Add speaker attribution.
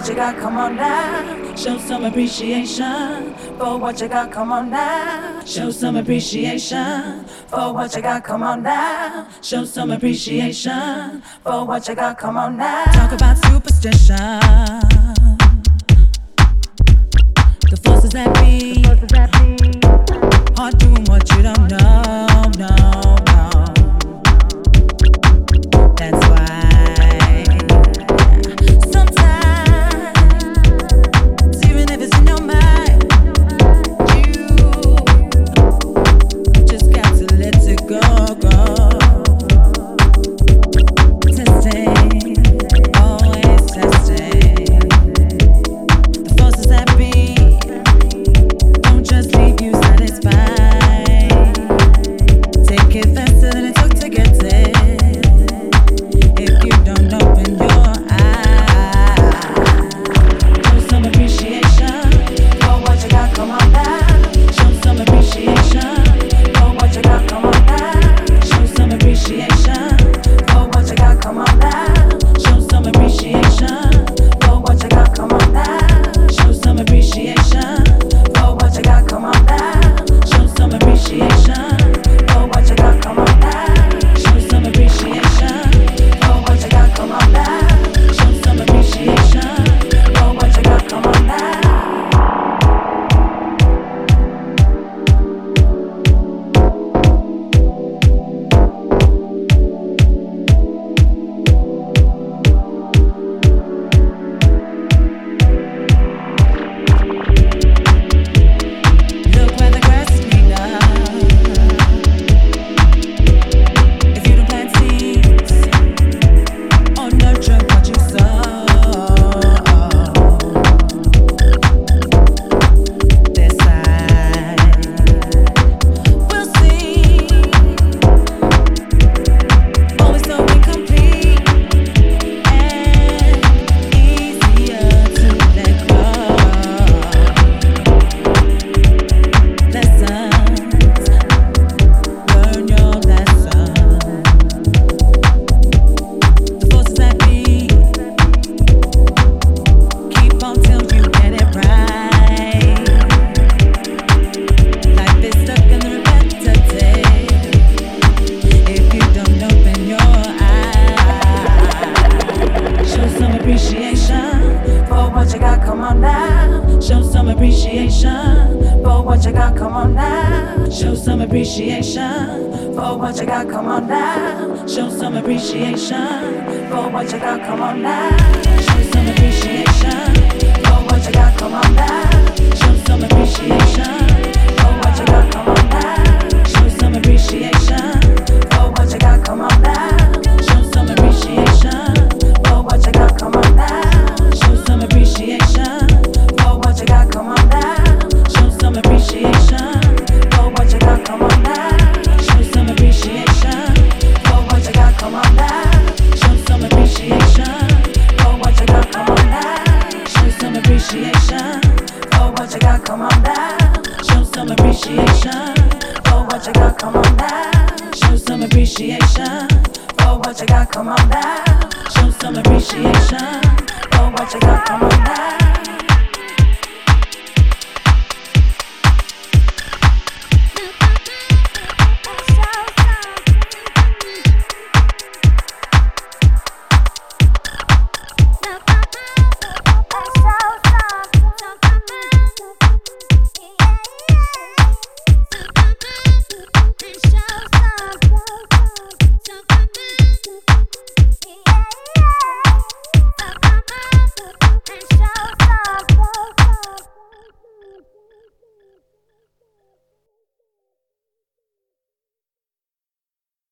Speaker 1: what you got, come on now. Show some appreciation for what you got, come on now. Show some appreciation for what you got, come on now. Show some appreciation for what you got, come on now. Talk about superstition. The forces that be, are doing what you don't know, no, no. That's why sometimes, even if it's in your mind, you just got to let it go, go. Testing, always testing. The forces that be don't just leave you satisfied. Take it faster than it took to get there. If you don't open your eyes, show some appreciation for what you got, come on now. Show some appreciation for what you got, come on now. Show some appreciation for what you got, come on now. Show some appreciation for what you got, come on now. Show some appreciation for what you got, come on now. Show some appreciation for what you got, come on now. Show some appreciation for what you got, come on now. Show some appreciation for what you got, come on now. Look where the grass is greener. If you don't plant seeds or nurture what you sow, this side we'll see. Always so incomplete and easier to let go. Lessons, learn your lesson. The forces that be keep on till you get it right. Life is stuck in the repetitive if you don't open your eyes. Show some appreciation for what you got, come on now. Show some appreciation for what you got, come on now. Show some appreciation for what you got, come on now. Show some appreciation for what you got, come on now. Show some appreciation for what you got, come on now. Show some appreciation for what you got, come on now. Show some appreciation for what you got, come on now. Show some appreciation for what you got, come on now. Show some appreciation for what you got, come on now. Show some appreciation for what you got, come on now. Show some appreciation for what you got, come on now. Show some appreciation for what you got, come on now. Show some appreciation for what you got, come on now. Show some appreciation for what you got, come on now. Show some appreciation for what you got, come on now. Show some appreciation for what you got, come on now.